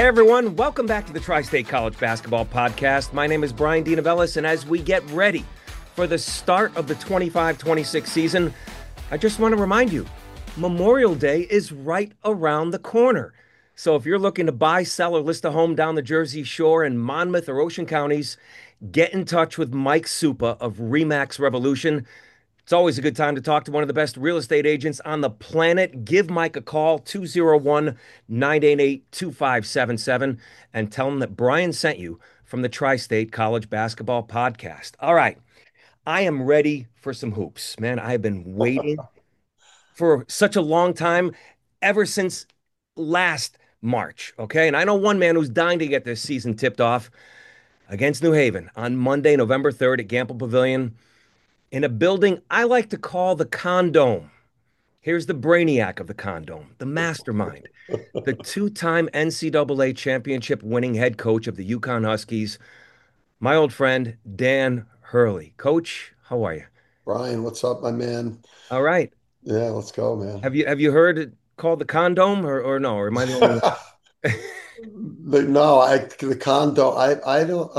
everyone. Welcome back to the Tri-State College Basketball Podcast. My name is Brian Dinavellis, and as we get ready for the start of the 25-26 season, I just want to remind you, Memorial Day is right around the corner. So if you're looking to buy, sell, or list a home down the Jersey Shore in Monmouth or Ocean counties, get in touch with Mike Supa of Remax Revolution. It's always a good time to talk to one of the best real estate agents on the planet. Give Mike a call, 201-988-2577, and tell him that Brian sent you from the Tri-State College Basketball Podcast. All right, I am ready for some hoops. Man, I have been waiting for such a long time, ever since last March, okay? And I know one man who's dying to get this season tipped off against New Haven on Monday, November 3rd at Gamble Pavilion in a building I like to call the Condome. Here's the brainiac of the Condome, the mastermind, the two-time NCAA championship winning head coach of the UConn Huskies, my old friend Dan Hurley. Coach, how are you? Brian, what's up, my man? All right. Yeah, let's go, man. Have you heard it called the Condome or no? Or am I the only one? But no, the condo, I don't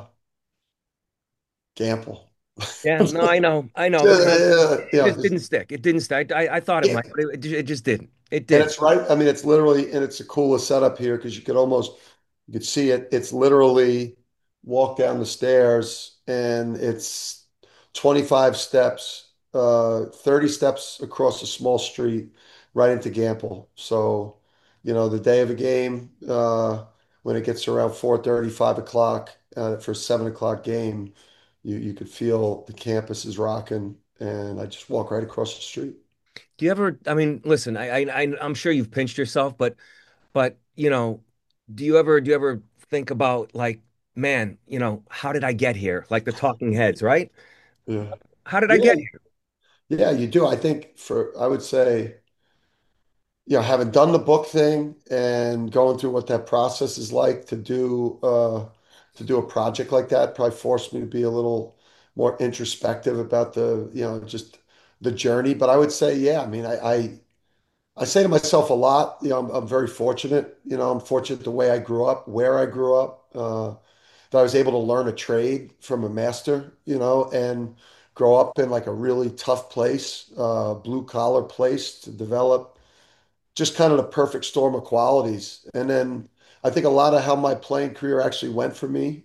gamble. Yeah, no, I know, but it Yeah, just didn't stick. It didn't stick. I thought it yeah. might, but it just didn't. It And didn't. it's right. I mean, it's literally, and it's the coolest setup here because you could see it. It's literally walk down the stairs, and it's 25 steps, 30 steps across a small street, right into Gamble. So, the day of a game, when it gets around 4:30, 5 o'clock, for a 7 o'clock game, you could feel the campus is rocking, and I just walk right across the street. Do you ever, I mean, listen, I'm sure you've pinched yourself, but do you ever think about like, man, how did I get here? Like the talking heads, right? Yeah. How did I Yeah, get here? Yeah, you do. I think I would say, having done the book thing and going through what that process is like to do a project like that probably forced me to be a little more introspective about just the journey. But I would say, yeah, I mean, I say to myself a lot, I'm very fortunate. I'm fortunate the way I grew up, where I grew up, that I was able to learn a trade from a master, and grow up in like a really tough place, blue collar place to develop just kind of the perfect storm of qualities. And then I think a lot of how my playing career actually went for me,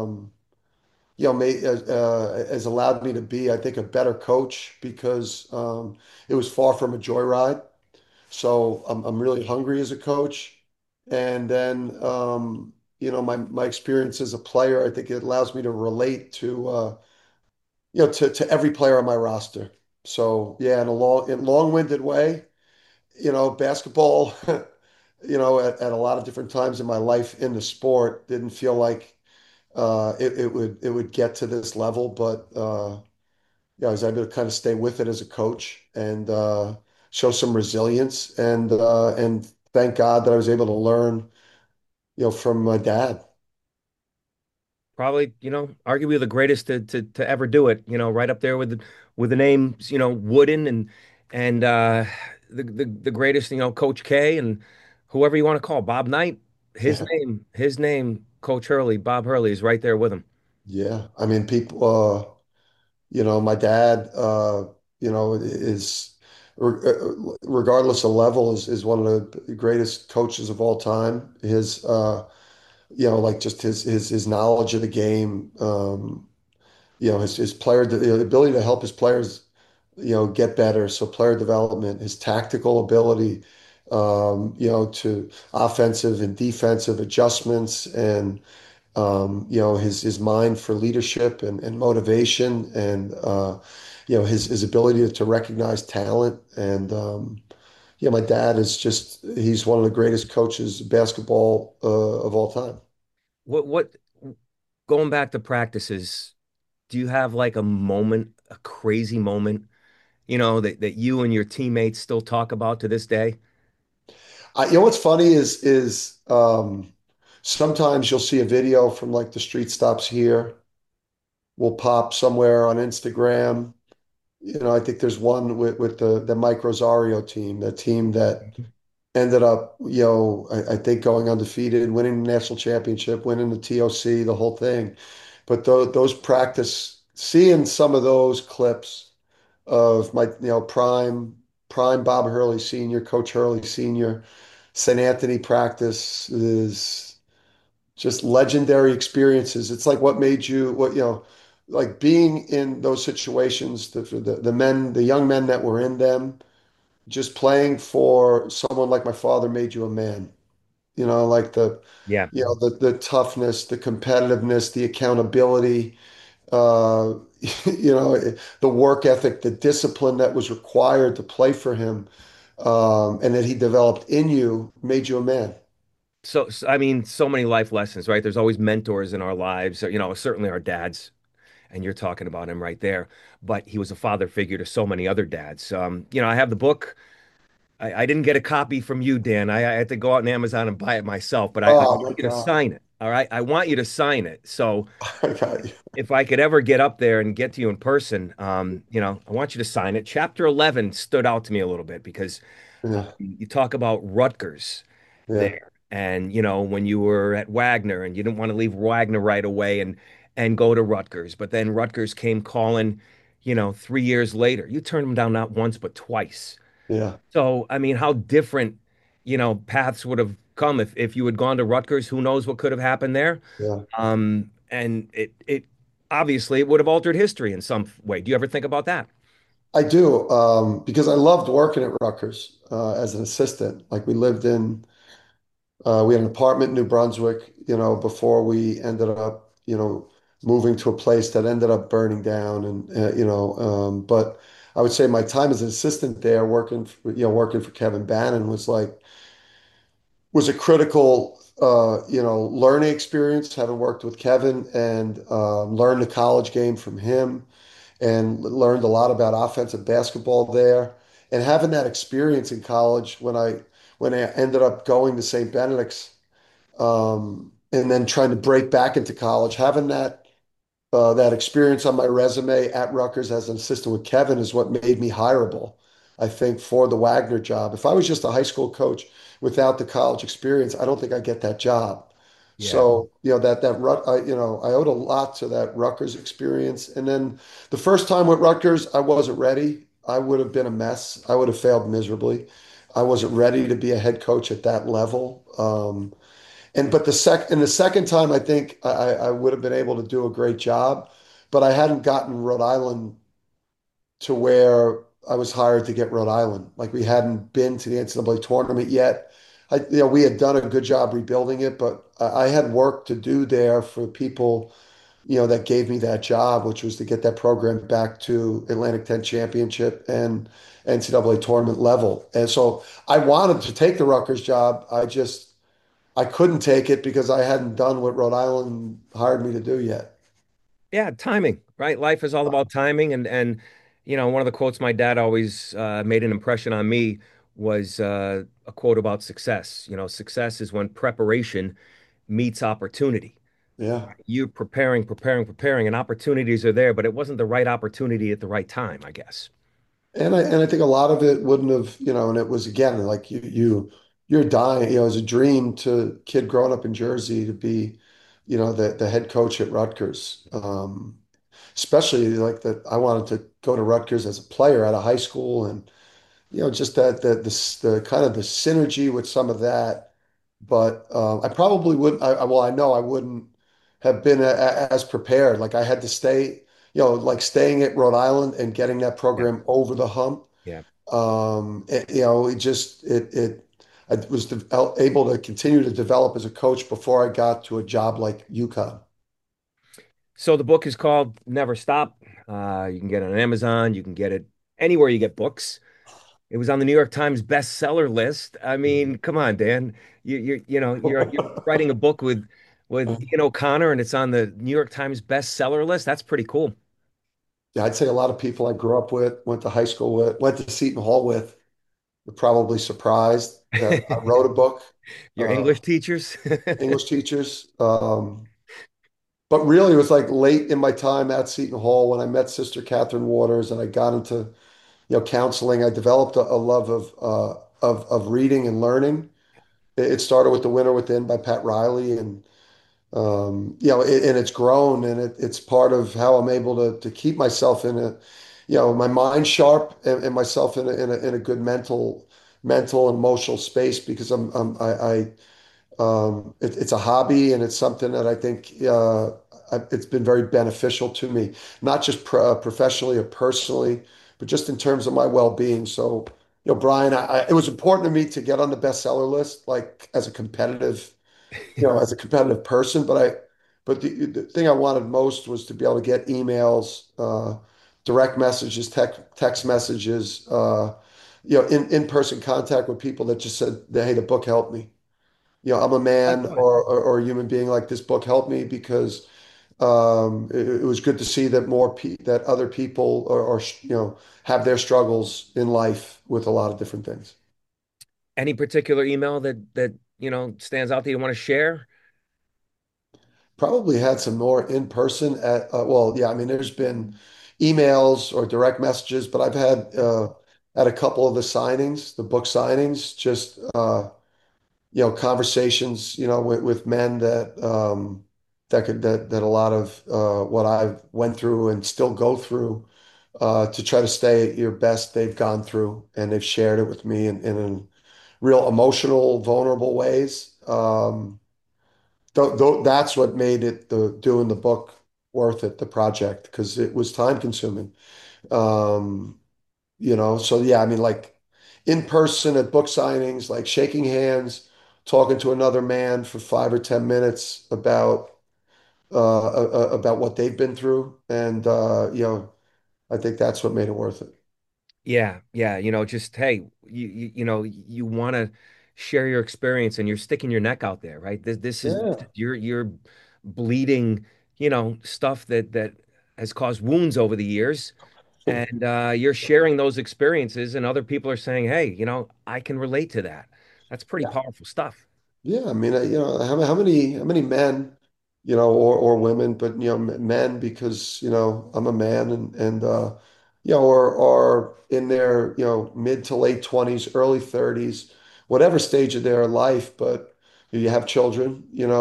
has allowed me to be, I think, a better coach because it was far from a joyride. So I'm really hungry as a coach. And then, my experience as a player, I think it allows me to relate to every player on my roster. So yeah, long-winded way, basketball, at a lot of different times in my life in the sport didn't feel like it would get to this level, but yeah, I was able to kind of stay with it as a coach and show some resilience and thank God that I was able to learn, from my dad. Probably, arguably the greatest to ever do it, right up there with the names, Wooden and the greatest, Coach K and whoever you want to call, Bob Knight, his name, Coach Hurley, Bob Hurley is right there with him. Yeah, I mean, people, my dad, is regardless of level is one of the greatest coaches of all time. Like just his knowledge of the game, his player, the ability to help his players, get better. So player development, his tactical ability, to offensive and defensive adjustments and his mind for leadership and motivation and his ability to recognize talent and my dad he's one of the greatest coaches of basketball of all time. What going back to practices, do you have like a moment, a crazy moment, that you and your teammates still talk about to this day? What's funny is sometimes you'll see a video from like the street stops here will pop somewhere on Instagram. I think there's one with the Mike Rosario team, the team that ended up, I think going undefeated, winning the national championship, winning the TOC, the whole thing. But those practice, seeing some of those clips of my, prime Bob Hurley Sr., Coach Hurley Sr., St. Anthony practice is just legendary experiences. It's like what made you, like being in those situations, the men, the young men that were in them, just playing for someone like my father made you a man. Like Yeah. the toughness, the competitiveness, the accountability, uh, the work ethic, the discipline that was required to play for him, and that he developed in you made you a man. I mean, so many life lessons, right? There's always mentors in our lives, certainly our dads, and you're talking about him right there. But he was a father figure to so many other dads. I have the book. I didn't get a copy from you, Dan. I had to go out on Amazon and buy it myself, but I Oh want my you to God. sign it. All right. I want you to sign it. So I got you. if I could ever get up there and get to you in person, I want you to sign it. Chapter 11 stood out to me a little bit because Yeah, you talk about Rutgers yeah, there. And, when you were at Wagner and you didn't want to leave Wagner right away and go to Rutgers, but then Rutgers came calling, 3 years later. You turned them down not once, but twice. yeah, So, I mean, how different, paths would have come if you had gone to Rutgers. Who knows what could have happened there? yeah. And it obviously it would have altered history in some way. Do you ever think about that? I do, because I loved working at Rutgers as an assistant. Like we had an apartment in New Brunswick, before we ended up, moving to a place that ended up burning down. And, but I would say my time as an assistant there, working for Kevin Bannon was a critical, learning experience, having worked with Kevin and learned the college game from him and learned a lot about offensive basketball there. And having that experience in college when I ended up going to St. Benedict's, and then trying to break back into college, having that experience on my resume at Rutgers as an assistant with Kevin is what made me hireable, I think, for the Wagner job. If I was just a high school coach without the college experience, I don't think I'd get that job. Yeah. So, I owed a lot to that Rutgers experience. And then the first time with Rutgers, I wasn't ready. I would have been a mess. I would have failed miserably. I wasn't ready to be a head coach at that level. The second time, I think I would have been able to do a great job, but I hadn't gotten Rhode Island to where I was hired to get Rhode Island. Like we hadn't been to the NCAA tournament yet. We had done a good job rebuilding it, but I had work to do there for people, that gave me that job, which was to get that program back to Atlantic 10 championship and NCAA tournament level. And so I wanted to take the Rutgers job. I couldn't take it because I hadn't done what Rhode Island hired me to do yet. Yeah, timing, right? Life is all about timing, and one of the quotes my dad always made an impression on me was a quote about success. Success is when preparation meets opportunity. Yeah. You preparing, preparing, preparing, and opportunities are there, but it wasn't the right opportunity at the right time, I guess. And I think a lot of it wouldn't have, and it was again like you're dying, as a dream to kid growing up in Jersey to be, the head coach at Rutgers. Especially like that I wanted to go to Rutgers as a player out of high school and just that the kind of the synergy with some of that. But I probably wouldn't. Well, I know I wouldn't have been as prepared. Like I had to stay, like staying at Rhode Island and getting that Yeah, program over the hump. yeah. It just I was able to continue to develop as a coach before I got to a job like UConn. So the book is called Never Stop. You can get it on Amazon. You can get it anywhere you get books. It was on the New York Times bestseller list. I mean, come on, Dan. You're writing a book with Ian O'Connor, and it's on the New York Times bestseller list. That's pretty cool. Yeah, I'd say a lot of people I grew up with, went to high school with, went to Seton Hall with, were probably surprised that I wrote a book. Your Uh, English teachers. English teachers. But really, it was like late in my time at Seton Hall when I met Sister Catherine Waters and I got into, counseling. I developed a love of of reading and learning. It started with The Winner Within by Pat Riley, and and it's grown, and it's part of how I'm able to keep myself in a, my mind sharp, and myself in a good mental and emotional space, because it's a hobby, and it's something that I think it's been very beneficial to me, not just professionally or personally, but just in terms of my well-being. So, Brian, it was important to me to get on the bestseller list, like as a competitive person, but the thing I wanted most was to be able to get emails, direct messages, text messages, in-person contact with people that just said, hey, the book helped me. I'm a man Likewise. or a human being, like, this book helped me, because it was good to see that that other people have their struggles in life with a lot of different things. Any particular email that stands out that you want to share? Probably had some more in person well, yeah, I mean, there's been emails or direct messages, but I've had at a couple of the book signings, just conversations, with men that a lot of what I've went through and still go through, to try to stay at your best, they've gone through, and they've shared it with me in real emotional, vulnerable ways. That's what made doing the book worth it, the project, because it was time consuming. Um, so yeah, I mean, like, in person at book signings, like shaking hands, talking to another man for 5 or 10 minutes about what they've been through, and I think that's what made it worth it. Yeah, yeah, just hey, you want to share your experience and you're sticking your neck out there, right? This is Yeah. you're bleeding, stuff that has caused wounds over the years, and you're sharing those experiences, and other people are saying, hey, I can relate to that. That's pretty Yeah. powerful stuff. Yeah, I mean, how many men, or women, but men, because I'm a man, and are in their mid to late 20s, early 30s, whatever stage of their life, but you have children,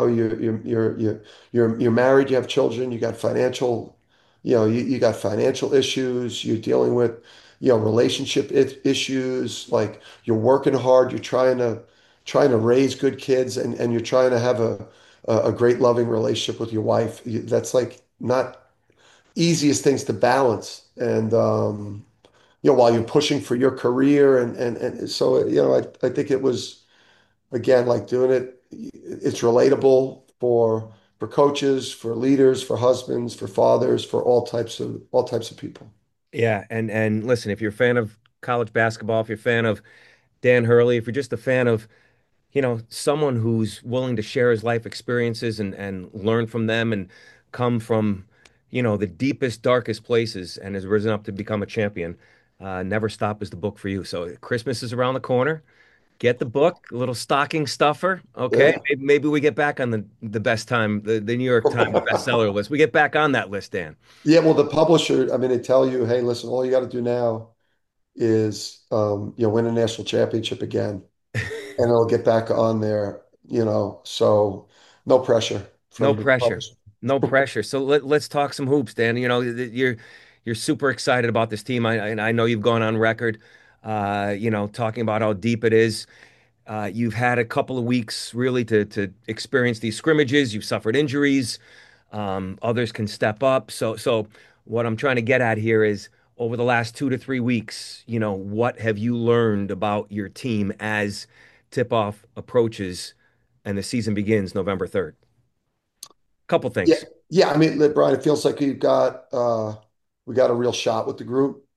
you're married, you have children, you got financial issues, you're dealing with relationship issues, like, you're working hard, you're trying to raise good kids, and you're trying to have a great loving relationship with your wife. That's, like, not easiest things to balance. And while you're pushing for your career, and so I think it was, again, like, doing it, it's relatable for coaches, for leaders, for husbands, for fathers, for all types of people. Yeah, and listen, if you're a fan of college basketball, if you're a fan of Dan Hurley, if you're just a fan of someone who's willing to share his life experiences and learn from them and come from, the deepest, darkest places and has risen up to become a champion. Never Stop is the book for you. So Christmas is around the corner. Get the book, a little stocking stuffer. Okay. Yeah. Maybe we get back on the best time, the New York Times bestseller list. We get back on that list, Dan. Yeah, well, the publisher, I mean, they tell you, hey, listen, all you got to do now is win a national championship again, and it'll get back on there, so no pressure No from the pressure. publisher. No pressure. So let's talk some hoops, Dan. You're super excited about this team. And I know you've gone on record, talking about how deep it is. You've had a couple of weeks really to experience these scrimmages. You've suffered injuries. Others can step up. So what I'm trying to get at here is over the last 2 to 3 weeks, what have you learned about your team as tip-off approaches and the season begins November 3rd? Couple Yeah, things. yeah. I mean, look, Brian, it feels like we got a real shot with the group.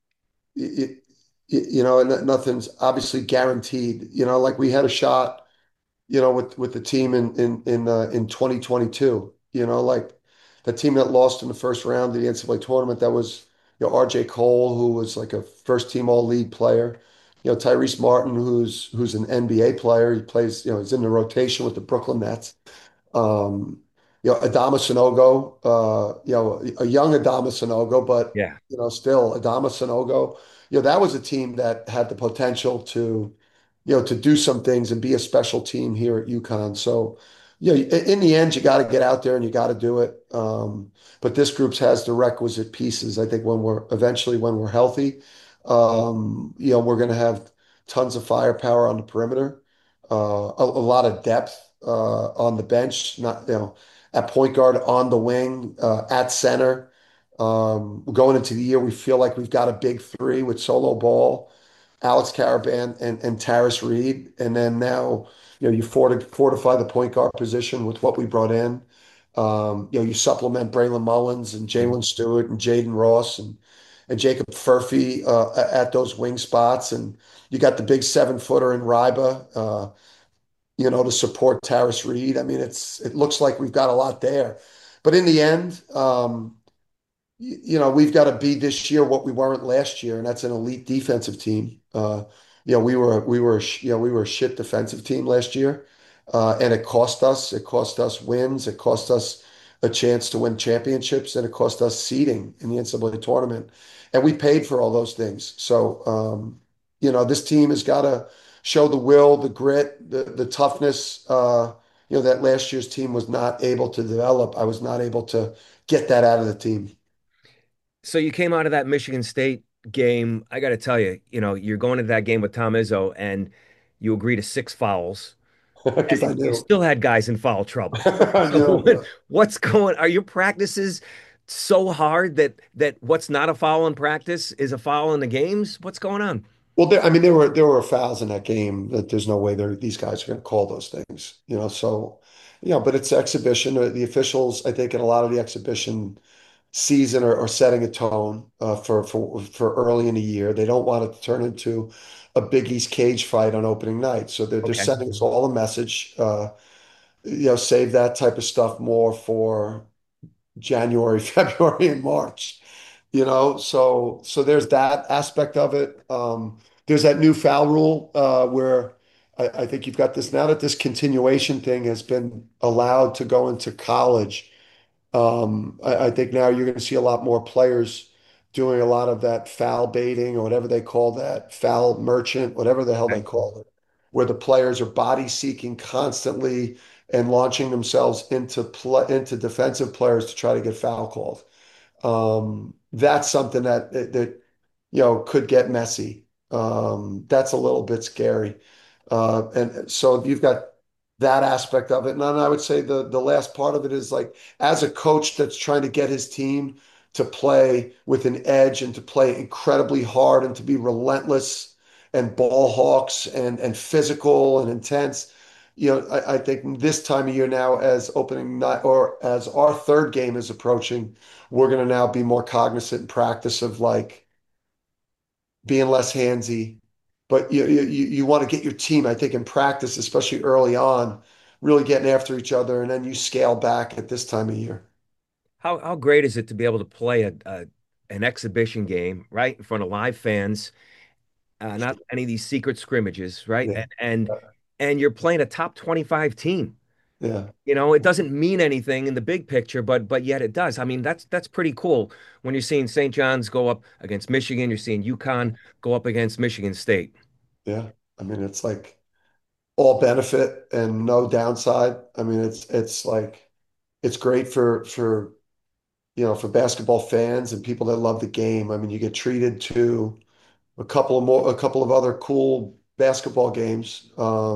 And nothing's obviously guaranteed. Like, we had a shot, with the team in 2022. Like, the team that lost in the first round of the NCAA tournament. That was RJ Cole, who was like a first team all league player. Tyrese Martin, who's an NBA player. He plays, he's in the rotation with the Brooklyn Nets. Um, Adama Sanogo, a young Adama Sanogo, but Yeah. still Adama Sanogo. That was a team that had the potential to. to do some things and be a special team here at UConn. So, in the end, you got to get out there and you got to do it. But this group has the requisite pieces. I think when we're healthy, we're going to have tons of firepower on the perimeter, a lot of depth on the bench, not, at point guard, on the wing, at center. Going into the year, we feel like we've got a big three with Solo Ball, Alex Caravan, and Taris Reed. And then now, you fortify the point guard position with what we brought in. You supplement Braylon Mullins and Jalen Stewart and Jaden Ross and Jacob Furphy at those wing spots. And you got the big 7-footer in Ryba, to support Taris Reed. I mean, it looks like we've got a lot there. But in the end, we've got to be this year what we weren't last year, and that's an elite defensive team. We were a shit defensive team last year, and it cost us. It cost us wins. It cost us a chance to win championships, and it cost us seeding in the NCAA tournament. And we paid for all those things. So, this team has got to show the will, the grit, the toughness. That last year's team was not able to develop. I was not able to get that out of the team. So you came out of that Michigan State game. I got to tell you, you're going to that game with Tom Izzo and you agree to 6 fouls Because I and you knew. still had guys in foul trouble. I So knew. are your practices so hard that what's not a foul in practice is a foul in the games? What's going on? Well, there were fouls in that game that there's no way these guys are going to call those things. So, but it's exhibition. The officials, I think, in a lot of the exhibition season are setting a tone for early in the year. They don't want it to turn into a Big East cage fight on opening night. So they're Okay. sending us all a message. Save that type of stuff more for January, February, and March. So there's that aspect of it. There's that new foul rule where I think you've got this now that this continuation thing has been allowed to go into college. I think now you're going to see a lot more players doing a lot of that foul baiting or whatever they call that, foul merchant, whatever the hell they Okay. call it, where the players are body seeking constantly and launching themselves into defensive players to try to get foul called. That's something that could get messy. That's a little bit scary. And so you've got that aspect of it. And then I would say the last part of it is like as a coach that's trying to get his team to play with an edge and to play incredibly hard and to be relentless and ball hawks and physical and intense. I think this time of year now, as opening night or as our third game is approaching, we're going to now be more cognizant in practice of like being less handsy. But you want to get your team, I think, in practice, especially early on, really getting after each other, and then you scale back at this time of year. How great is it to be able to play an exhibition game right in front of live fans, not any of these secret scrimmages, right? Yeah, And you're playing a top 25 team. yeah, It doesn't mean anything in the big picture, but yet it does. I mean, that's pretty cool when you're seeing St. John's go up against Michigan, you're seeing UConn go up against Michigan State. yeah. I mean, it's like all benefit and no downside. I mean, it's like it's great for basketball fans and people that love the game. I mean, you get treated to a couple of other cool basketball games.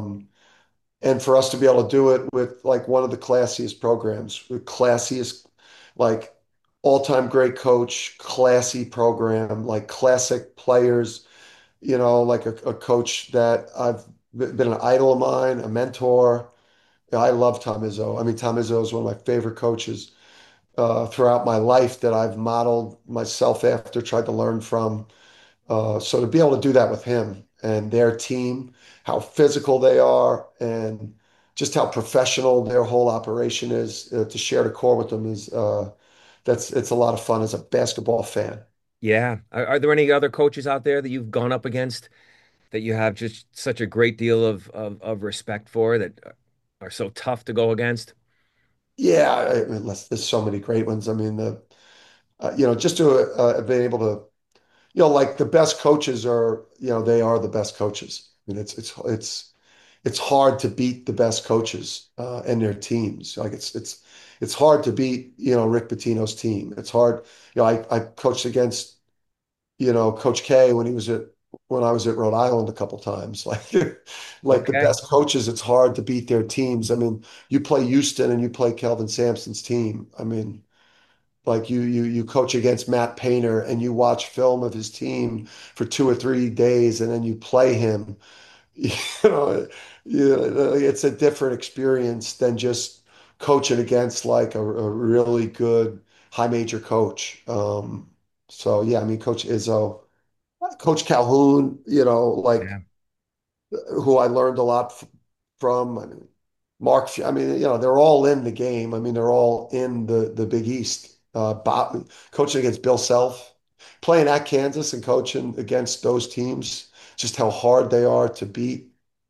And for us to be able to do it with like one of the classiest programs, the classiest, like all-time great coach, classy program, like classic players, like a coach that I've been an idol of mine, a mentor. I love Tom Izzo. I mean, Tom Izzo is one of my favorite coaches throughout my life that I've modeled myself after, tried to learn from. So to be able to do that with him and their team, how physical they are, and just how professional their whole operation is, to share the core with them is it's a lot of fun as a basketball fan. Yeah. Are there any other coaches out there that you've gone up against that you have just such a great deal of respect for that are so tough to go against? Yeah, I mean, there's so many great ones. I mean, just to have been able to, like the best coaches are, they are the best coaches. mean, it's hard to beat the best coaches and their teams. Like it's hard to beat, Rick Pitino's team. It's hard. I coached against, Coach K when I was at Rhode Island a couple times. Like the Okay. best coaches, it's hard to beat their teams. I mean, you play Houston and you play Kelvin Sampson's team. I mean, like you coach against Matt Painter and you watch film of his team for 2 or 3 days and then you play him. You know, it's a different experience than just coaching against like a really good high major coach. So yeah, I mean, Coach Izzo, Coach Calhoun, like Yeah. who I learned a lot from. I mean, Mark, I mean, they're all in the game. I mean, they're all in the Big East. Bob, coaching against Bill Self, playing at Kansas and coaching against those teams, just how hard they are to beat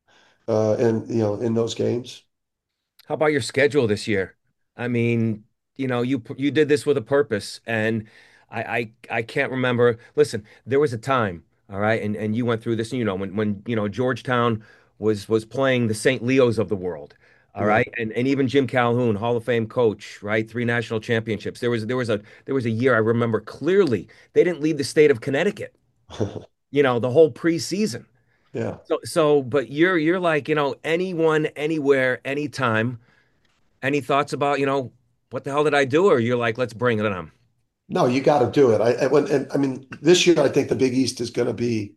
in those games. How about your schedule this year? I mean, you did this with a purpose, and I can't remember. Listen, there was a time, all right, and you went through this, when Georgetown was playing the St. Leos of the world, all Yeah. right, and even Jim Calhoun, Hall of Fame coach, right, three national championships. There was a year I remember clearly. They didn't leave the state of Connecticut, the whole preseason. Yeah. But you're like, anyone, anywhere, anytime. Any thoughts about, what the hell did I do? Or you're like, let's bring it on. No, you got to do it. I mean, this year I think the Big East is going to be.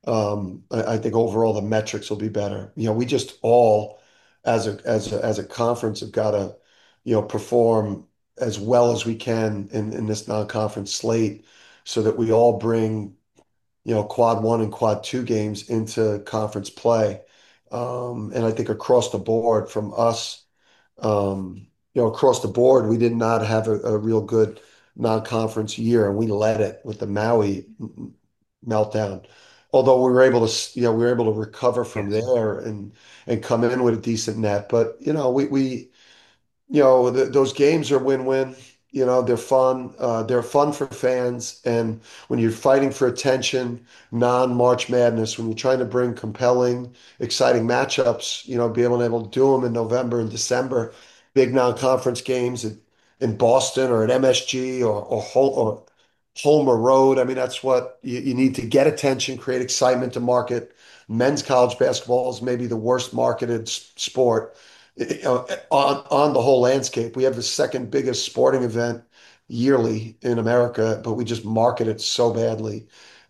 I think overall the metrics will be better. We just all, as a conference, have got to, perform as well as we can in this non-conference slate, so that we all bring, quad one and quad two games into conference play. And I think across the board from us. Across the board, we did not have a real good non-conference year, and we led it with the Maui meltdown. Although we were able to recover from Yes. there and come in with a decent net. But we those games are win-win. They're fun. They're fun for fans. And when you're fighting for attention, non-March Madness, when you're trying to bring compelling, exciting matchups, able to do them in November and December, big non-conference games in Boston or at MSG or home or road. I mean, that's what you need to get attention, create excitement to market. Men's college basketball is maybe the worst marketed sport on the whole landscape. We have the second biggest sporting event yearly in America, but we just market it so badly.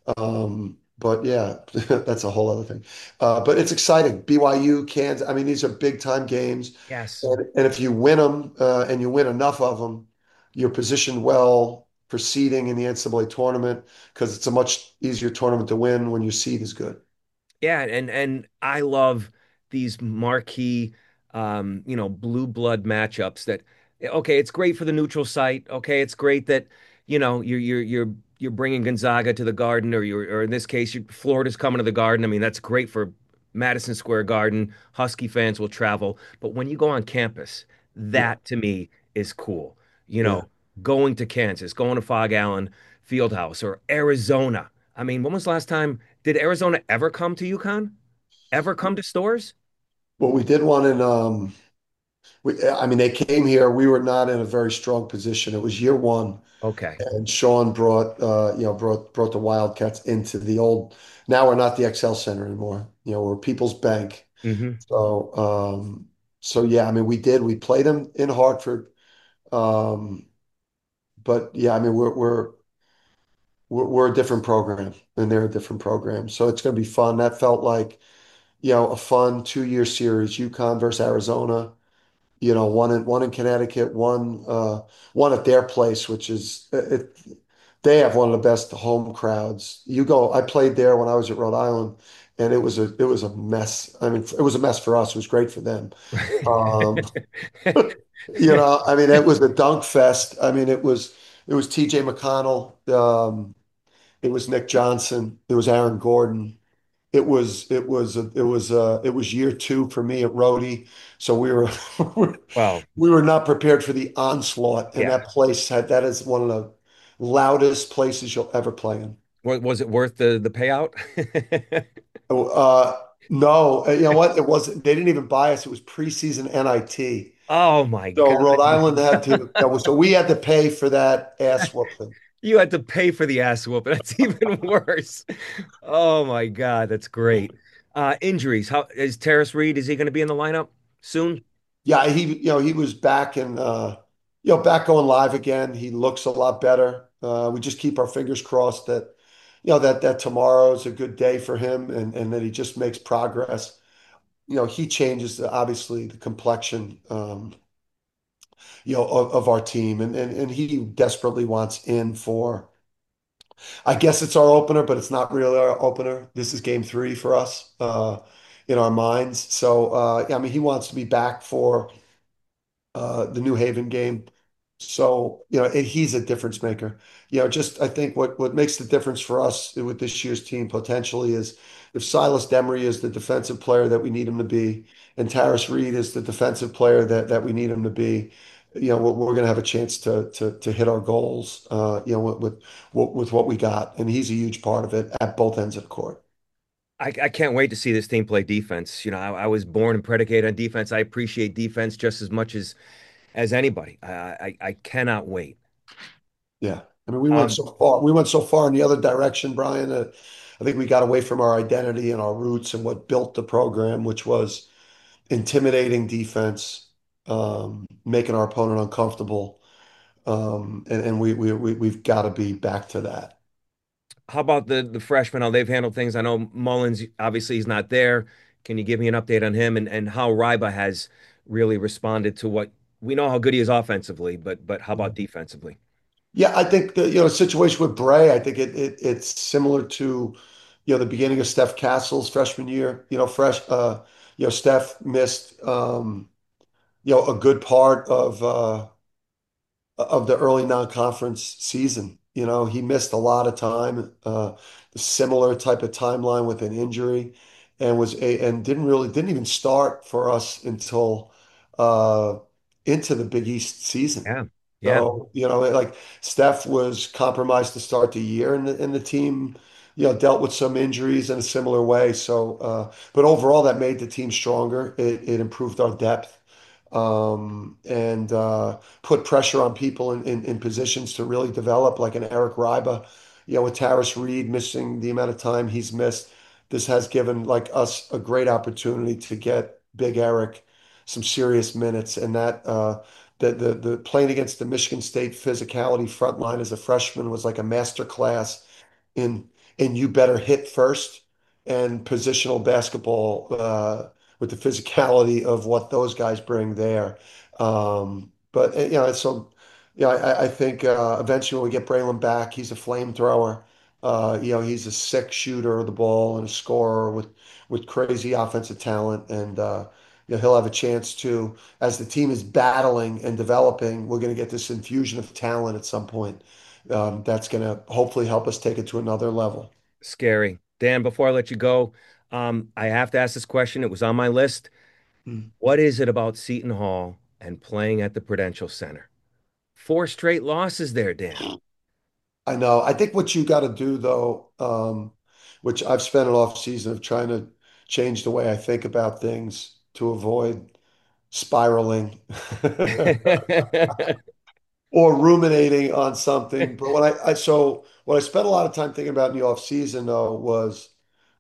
But yeah, that's a whole other thing. But it's exciting. BYU, Kansas. I mean, these are big time games, Yes. and if you win them and you win enough of them, you're positioned well for seeding in the NCAA tournament because it's a much easier tournament to win when your seed is good. Yeah, and I love these marquee, blue blood matchups that, okay, it's great for the neutral site. Okay, it's great that, you're bringing Gonzaga to the Garden, or in this case, Florida's coming to the Garden. I mean, that's great for Madison Square Garden. Husky fans will travel. But when you go on campus, Yeah, that to me is cool. You yeah. know, going to Kansas, going to Fog Allen Fieldhouse, or Arizona. I mean, when was the last time? Did Arizona ever come to UConn? Ever come to stores? Well, we did one in I mean, they came here. We were not in a very strong position. It was year one, Okay. and Sean brought the Wildcats into the old. Now we're not the XL Center anymore. We're People's Bank. Hmm. So yeah, I mean, we did. We played them in Hartford. Um, but yeah, I mean, we're a different program, and they're a different program. So it's going to be fun. That felt like a fun 2-year series, UConn versus Arizona. One in Connecticut, one at their place, which is they have one of the best home crowds. I played there when I was at Rhode Island, and it was a mess. I mean, it was a mess for us. It was great for them. Um, I mean, it was a dunk fest. I mean, it was T.J. McConnell, it was Nick Johnson, it was Aaron Gordon. It was year two for me at Rhodey, so we were Well, we were not prepared for the onslaught, and yeah. that is one of the loudest places you'll ever play in. Was it worth the payout? Uh, No, you know what? It wasn't. They didn't even buy us. It was preseason NIT. Oh my So Rhode God. Island had to. So we had to pay for that ass whooping. You had to pay for the ass whoop. That's even worse. Oh my God, that's great. Injuries. How is Terrace Reed? Is he going to be in the lineup soon? Yeah, he was back and back going live again. He looks a lot better. We just keep our fingers crossed that, that tomorrow's a good day for him and that he just makes progress. He changes obviously the complexion, of our team and he desperately wants in for, I guess it's our opener, but it's not really our opener. This is game three for us, in our minds. So, yeah, I mean, he wants to be back for the New Haven game. So, he's a difference maker. Just I think what makes the difference for us with this year's team potentially is if Silas Demery is the defensive player that we need him to be, and Taris Reed is the defensive player that we need him to be, we're going to have a chance to hit our goals, with what we got, and he's a huge part of it at both ends of the court. I can't wait to see this team play defense. I was born and predicated on defense. I appreciate defense just as much as anybody. I cannot wait. Yeah. I mean, we went Um, so far. We went so far in the other direction, Brian. I think we got away from our identity and our roots and what built the program, which was intimidating defense, making our opponent uncomfortable. We've got to be back to that. how about the freshmen? How they've handled things? I know Mullins, obviously, he's not there. Can you give me an update on him and how Ryba has really responded to what we know how good he is offensively, but how about defensively? Yeah, I think the situation with Bray, I think it's similar to, the beginning of Steph Castle's freshman year. Steph missed, a good part of the early non-conference season. He missed a lot of time, similar type of timeline with an injury, and didn't even start for us until uh, into the Big East season. Yeah, yeah. So, like Steph was compromised to start the year, and the team, dealt with some injuries in a similar way. So, but overall, that made the team stronger. It improved our depth, and put pressure on people in positions to really develop, like an Eric Ryba, with Taris Reed missing the amount of time he's missed. This has given like us a great opportunity to get Big Eric some serious minutes, and that the playing against the Michigan State physicality front line as a freshman was like a master class in you better hit first and positional basketball, with the physicality of what those guys bring there. But so I think eventually when we get Braylon back, he's a flamethrower. He's a sick shooter of the ball and a scorer with crazy offensive talent, and he'll have a chance to, as the team is battling and developing, we're going to get this infusion of talent at some point, that's going to hopefully help us take it to another level. Scary. Dan, before I let you go, I have to ask this question. It was on my list. Mm. What is it about Seton Hall and playing at the Prudential Center? Four straight losses there, Dan. I know. I think what you got to do though, which I've spent an off season of trying to change the way I think about things to avoid spiraling or ruminating on something. But what I spent a lot of time thinking about in the off season though was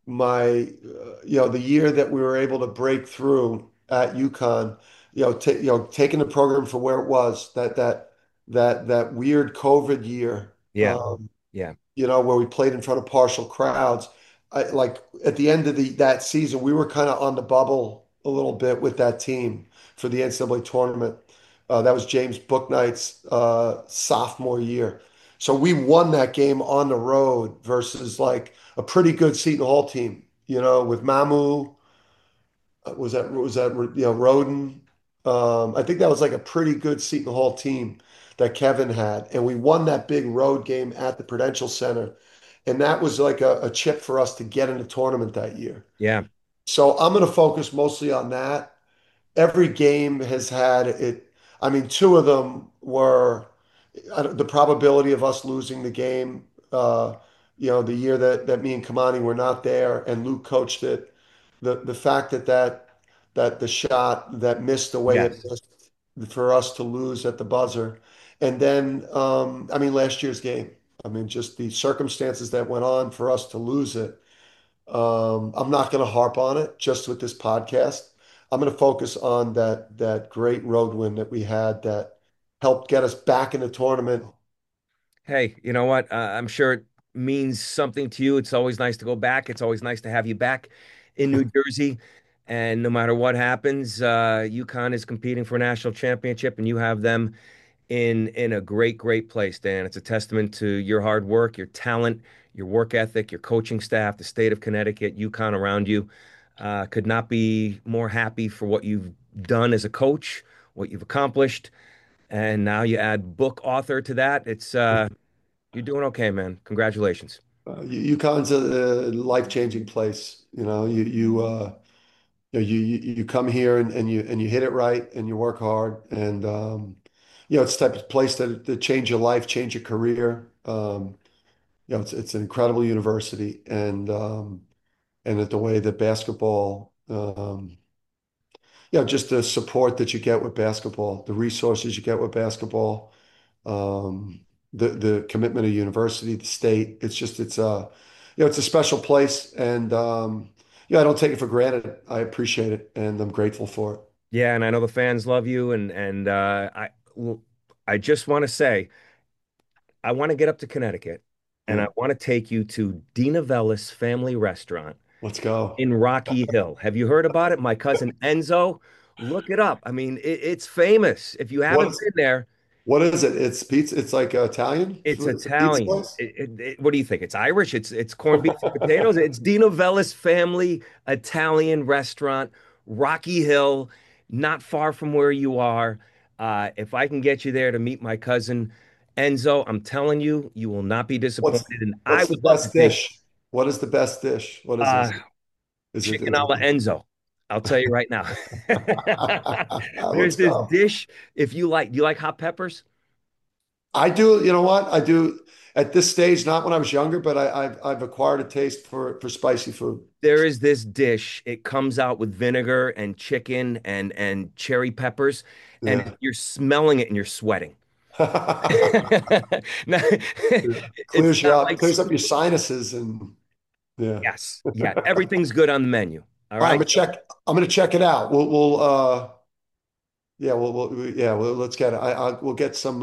the year that we were able to break through at UConn, taking the program for where it was, that weird COVID year, Yeah, yeah, where we played in front of partial crowds. Like at the end of that season, we were kind of on the bubble a little bit with that team for the NCAA tournament. That was James Bouknight's sophomore year. So we won that game on the road versus like a pretty good Seton Hall team, with Mamu. Was that Roden? I think that was like a pretty good Seton Hall team that Kevin had, and we won that big road game at the Prudential Center, and that was like a chip for us to get in the tournament that year. yeah. So I'm going to focus mostly on that. Every game has had it. I mean, two of them were the probability of us losing the game. The year that me and Kamani were not there, and Luke coached it. the fact that the shot that missed the way it Yes. missed for us to lose at the buzzer, and then I mean last year's game. I mean just the circumstances that went on for us to lose it. I'm not going to harp on it just with this podcast. I'm going to focus on that great road win that we had that helped get us back in the tournament. Hey, you know what? I'm sure it means something to you. It's always nice to go back. It's always nice to have you back in New Jersey. And no matter what happens, UConn is competing for a national championship, and you have them in a great place, Dan. It's a testament to your hard work, your talent, your work ethic, your coaching staff, the state of Connecticut, UConn around you. Could not be more happy for what you've done as a coach, what you've accomplished, and now you add book author to that. It's you're doing okay, man. Congratulations. UConn's a life-changing place. You come here and you hit it right and you work hard and it's the type of place that change your life, change your career. It's an incredible university and that the way that basketball just the support that you get with basketball, the resources you get with basketball, the commitment of university, the state. It's a special place, and I don't take it for granted. I appreciate it, and I'm grateful for it. Yeah, and I know the fans love you, and I just want to say I want to get up to Connecticut, and I Yeah, want to take you to Dina Velis Family Restaurant let's go. in Rocky Hill. Have you heard about it? My cousin Enzo, look it up. I mean, it's famous. If you haven't What's been there, what is it? It's pizza. It's like Italian. it's It's a pizza Italian. place. What do you think? It's Irish. It's corned beef and potatoes. It's Dino Velis Family Italian Restaurant, Rocky Hill, not far from where you are. If I can get you there to meet my cousin Enzo, I'm telling you, you will not be What's disappointed. And I what's the would love to best take dish? What is the best dish? What is uh, this? Is it chicken is a la it Enzo. I'll tell you right now. There's let's this go. dish. If you like, do you like hot peppers? I do, you know what? I do at this stage, not when I was younger, but I've acquired a taste for spicy food. There is this dish. It comes out with vinegar and chicken and cherry peppers, and Yeah. you're smelling it and you're sweating. Now, it's Clears you not up, like clears up your sinuses and yeah. yes, yeah, everything's good on the menu. All All right, right, I'm gonna check it out. We'll yeah, let's get it. We'll get some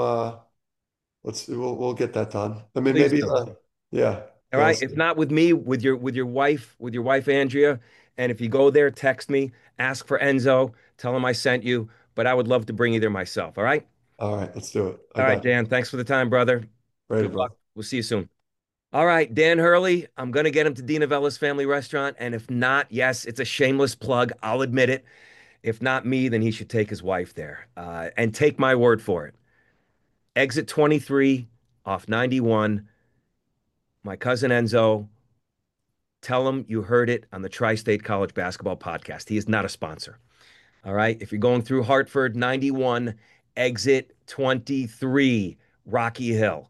we'll get that done. I mean please maybe do. yeah, All yeah, right, if not with me, with your wife Andrea, and if you go there, text me, ask for Enzo, tell him I sent you. But I would love to bring you there myself. All right. all right, let's do it. I All right, got you. Dan. Thanks for the time, brother. Ready, Good luck. bro. We'll see you soon. All right, Dan Hurley. I'm gonna get him to Dina Vella's Family Restaurant, and if not, yes, it's a shameless plug. I'll admit it. If not me, then he should take his wife there. And take my word for it. Exit 23 off 91. My cousin Enzo. Tell him you heard it on the Tri-State College Basketball Podcast. He is not a sponsor. All right. If you're going through Hartford 91, exit 23, Rocky Hill.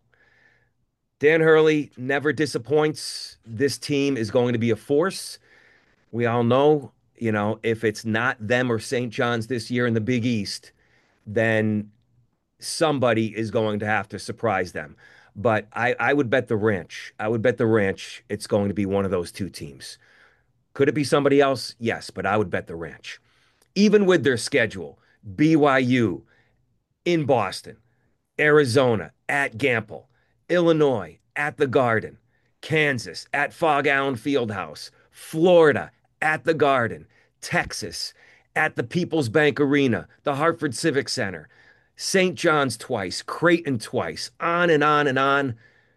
Dan Hurley never disappoints. This team is going to be a force. We all know, if it's not them or St. John's this year in the Big East, then somebody is going to have to surprise them. But I would bet the ranch. I would bet the ranch it's going to be one of those two teams. Could it be somebody else? Yes, but I would bet the ranch. Even with their schedule, BYU in Boston, Arizona at Gamble, Illinois at the Garden, Kansas at Fog Allen Fieldhouse, Florida at the Garden, Texas at the People's Bank Arena, the Hartford Civic Center, St. John's twice, Creighton twice, on and on and on.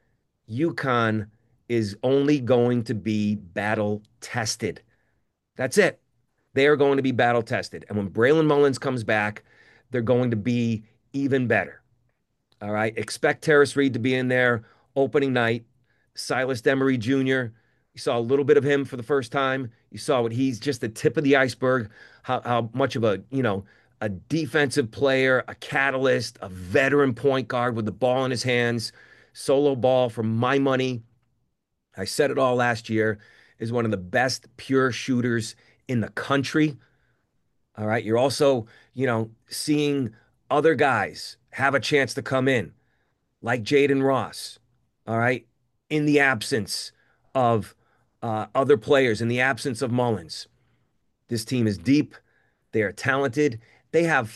UConn is only going to be battle tested. That's it. They are going to be battle tested. And when Braylon Mullins comes back, they're going to be even better. All right. Expect Terrace Reed to be in there opening night. Silas Demery Jr. You saw a little bit of him for the first time. You saw what he's just the tip of the iceberg, how much of a defensive player, a catalyst, a veteran point guard with the ball in his hands, solo ball for my money. I said it all last year, is one of the best pure shooters in the country. All right. You're also, seeing other guys have a chance to come in, like Jaden Ross. All right. In the absence of other players, in the absence of Mullins, this team is deep. They are talented. They have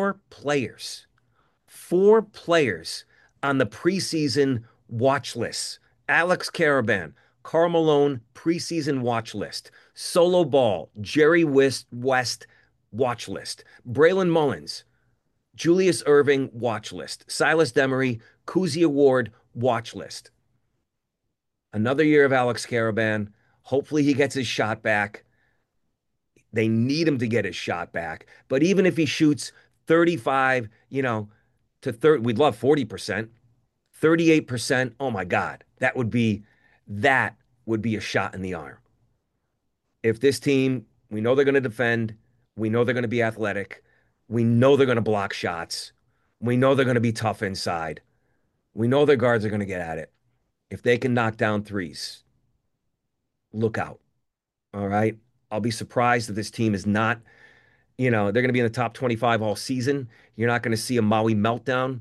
four players on the preseason watch list. Alex Caravan, Karl Malone preseason watch list. Solo Ball, Jerry West watch list. Braylon Mullins, Julius Irving watch list. Silas Demery, Kuzi Award watch list. Another year of Alex Caravan. Hopefully he gets his shot back. They need him to get his shot back. But even if he shoots 35, to 30, we'd love 40%, 38%. Oh my God. That would be a shot in the arm. If this team, we know they're going to defend, we know they're going to be athletic, we know they're going to block shots, we know they're going to be tough inside, we know their guards are going to get at it. If they can knock down threes, look out. All right. I'll be surprised if this team is not, they're going to be in the top 25 all season. You're not going to see a Maui meltdown.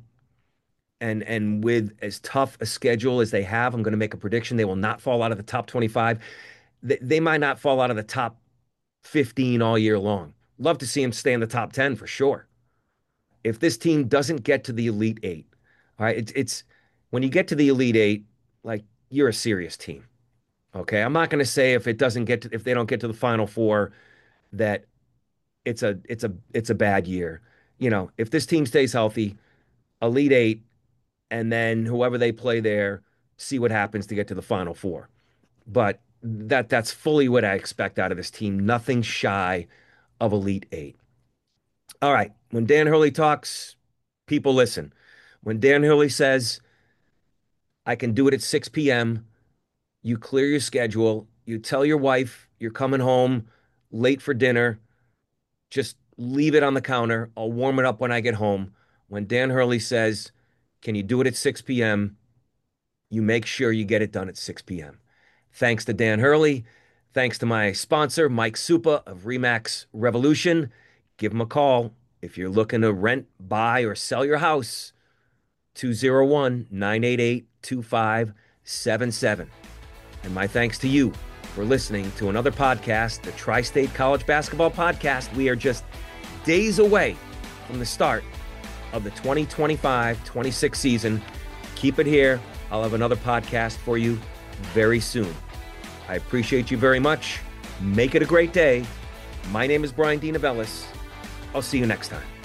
And with as tough a schedule as they have, I'm going to make a prediction. They will not fall out of the top 25. They might not fall out of the top 15 all year long. Love to see them stay in the top 10 for sure. If this team doesn't get to the Elite Eight, all right, it's when you get to the Elite Eight, like you're a serious team. Okay. I'm not going to say if they don't get to the Final Four that it's a bad year. If this team stays healthy, Elite Eight, and then whoever they play there, see what happens to get to the Final Four. But that's fully what I expect out of this team. Nothing shy of Elite Eight. All right. When Dan Hurley talks, people listen. When Dan Hurley says, I can do it at 6 p.m., you clear your schedule. You tell your wife you're coming home late for dinner. Just leave it on the counter. I'll warm it up when I get home. When Dan Hurley says, can you do it at 6 p.m.? You make sure you get it done at 6 p.m. Thanks to Dan Hurley. Thanks to my sponsor, Mike Supa of Remax Revolution. Give him a call if you're looking to rent, buy, or sell your house. 201-988-2577. And my thanks to you for listening to another podcast, the Tri-State College Basketball Podcast. We are just days away from the start of the 2025-26 season. Keep it here. I'll have another podcast for you very soon. I appreciate you very much. Make it a great day. My name is Brian D. Novellis. I'll see you next time.